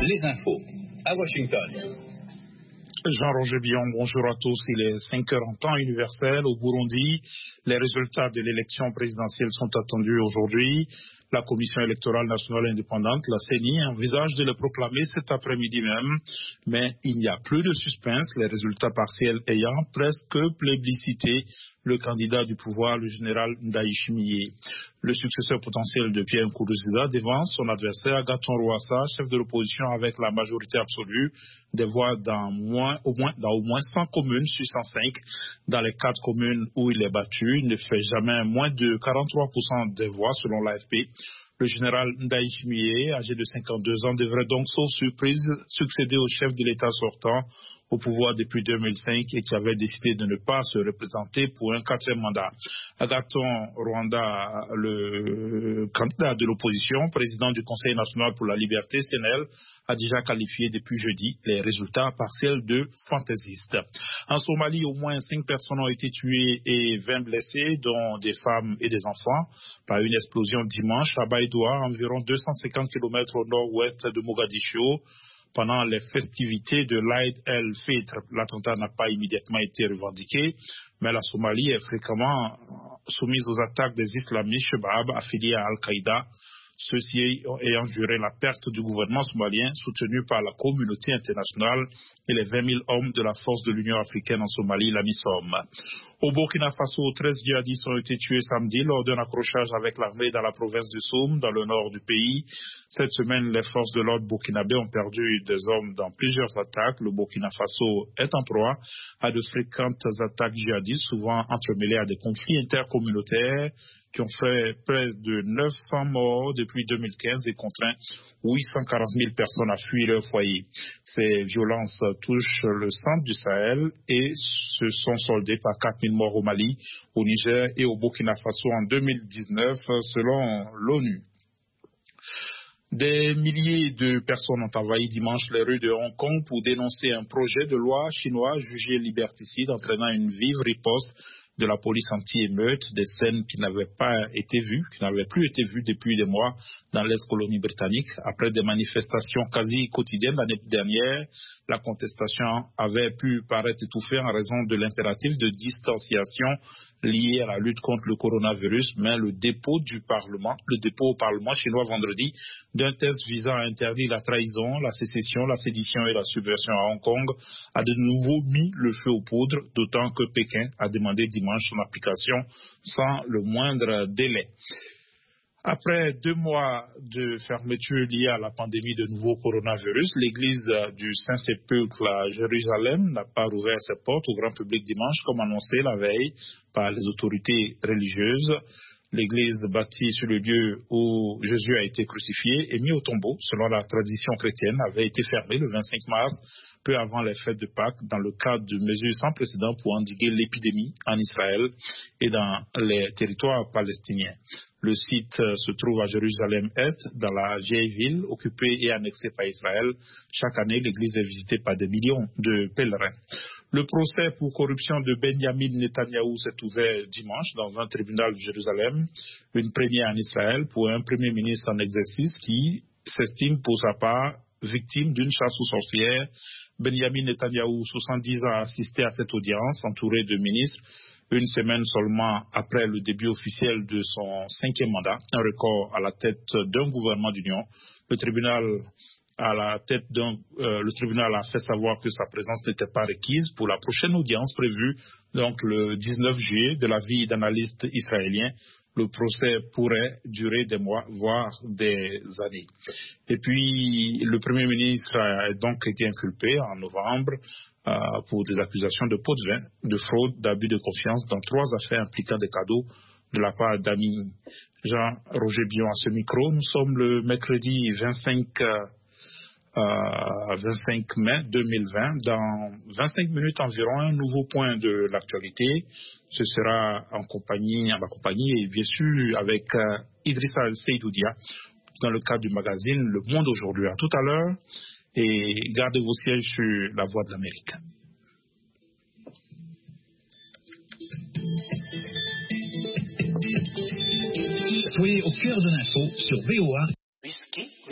Les infos à Washington. Jean-Roger Billon, bonjour à tous. Il est 5 heures en temps universel. Au Burundi, les résultats de l'élection présidentielle sont attendus aujourd'hui. La Commission électorale nationale indépendante, la CENI, envisage de le proclamer cet après-midi même. Mais il n'y a plus de suspense, les résultats partiels ayant presque plébiscité le candidat du pouvoir, le général Ndayishimiye. Le successeur potentiel de Pierre Nkurunziza devance son adversaire Agathon Rwasa, chef de l'opposition avec la majorité absolue des voix dans au moins 100 communes sur 105. Dans les 4 communes où il est battu, il ne fait jamais moins de 43% des voix selon l'AFP. Le général Ndayishimiye, âgé de 52 ans, devrait donc, sauf surprise, succéder au chef de l'État sortant au pouvoir depuis 2005 et qui avait décidé de ne pas se représenter pour un 4e mandat. Agathon Rwanda, le candidat de l'opposition, président du Conseil national pour la liberté, CNL, a déjà qualifié depuis jeudi les résultats partiels de fantaisistes. En Somalie, au moins 5 personnes ont été tuées et 20 blessées, dont des femmes et des enfants, par une explosion dimanche à Baïdoua, environ 250 km au nord-ouest de Mogadiscio. Pendant les festivités de l'Aïd el-Fitr, l'attentat n'a pas immédiatement été revendiqué, mais la Somalie est fréquemment soumise aux attaques des islamistes Shabab affiliés à Al-Qaïda, ceux-ci ayant juré la perte du gouvernement somalien soutenu par la communauté internationale et les 20 000 hommes de la force de l'Union africaine en Somalie, la MISOM. Au Burkina Faso, 13 djihadistes ont été tués samedi lors d'un accrochage avec l'armée dans la province de Soum, dans le nord du pays. Cette semaine, les forces de l'ordre burkinabé ont perdu des hommes dans plusieurs attaques. Le Burkina Faso est en proie à de fréquentes attaques djihadistes, souvent entremêlées à des conflits intercommunautaires qui ont fait près de 900 morts depuis 2015 et contraint 840 000 personnes à fuir leur foyer. Ces violences touchent le centre du Sahel et se sont soldées par 4 000 morts au Mali, au Niger et au Burkina Faso en 2019, selon l'ONU. Des milliers de personnes ont envahi dimanche les rues de Hong Kong pour dénoncer un projet de loi chinois jugé liberticide entraînant une vive riposte de la police anti-émeute, des scènes qui n'avaient plus été vues depuis des mois dans l'ex-colonie britannique. Après des manifestations quasi quotidiennes l'année dernière, la contestation avait pu paraître étouffée en raison de l'impératif de distanciation lié à la lutte contre le coronavirus, mais le dépôt au Parlement chinois vendredi d'un texte visant à interdire la trahison, la sécession, la sédition et la subversion à Hong Kong a de nouveau mis le feu aux poudres, d'autant que Pékin a demandé dimanche son application sans le moindre délai. Après 2 mois de fermeture liée à la pandémie de nouveau coronavirus, l'église du Saint-Sépulcre à Jérusalem n'a pas rouvert ses portes au grand public dimanche, comme annoncé la veille par les autorités religieuses. L'église bâtie sur le lieu où Jésus a été crucifié et mis au tombeau, selon la tradition chrétienne, avait été fermée le 25 mars, peu avant les fêtes de Pâques, dans le cadre de mesures sans précédent pour endiguer l'épidémie en Israël et dans les territoires palestiniens. Le site se trouve à Jérusalem-Est, dans la vieille ville, occupée et annexée par Israël. Chaque année, l'église est visitée par des millions de pèlerins. Le procès pour corruption de Benjamin Netanyahou s'est ouvert dimanche dans un tribunal de Jérusalem, une première en Israël pour un premier ministre en exercice qui s'estime pour sa part victime d'une chasse aux sorcières. Benjamin Netanyahou, 70 ans, a assisté à cette audience, entouré de ministres, une semaine seulement après le début officiel de son 5e mandat, un record à la tête d'un gouvernement d'union. Le tribunal a fait savoir que sa présence n'était pas requise pour la prochaine audience prévue, donc le 19 juillet, de l'avis d'analystes israéliens. Le procès pourrait durer des mois, voire des années. Et puis, le Premier ministre a donc été inculpé en novembre pour des accusations de pot de vin, de fraude, d'abus de confiance dans 3 affaires impliquant des cadeaux de la part d'amis. Jean-Roger Billon à ce micro. Nous sommes le mercredi 25 mai 2020. Dans 25 minutes environ, un nouveau point de l'actualité. Ce sera en ma compagnie et bien sûr avec Idrissa Seydoudia dans le cadre du magazine Le Monde aujourd'hui. À tout à l'heure et gardez vos sièges sur la Voix de l'Amérique. Soyez au cœur de l'info sur VOA.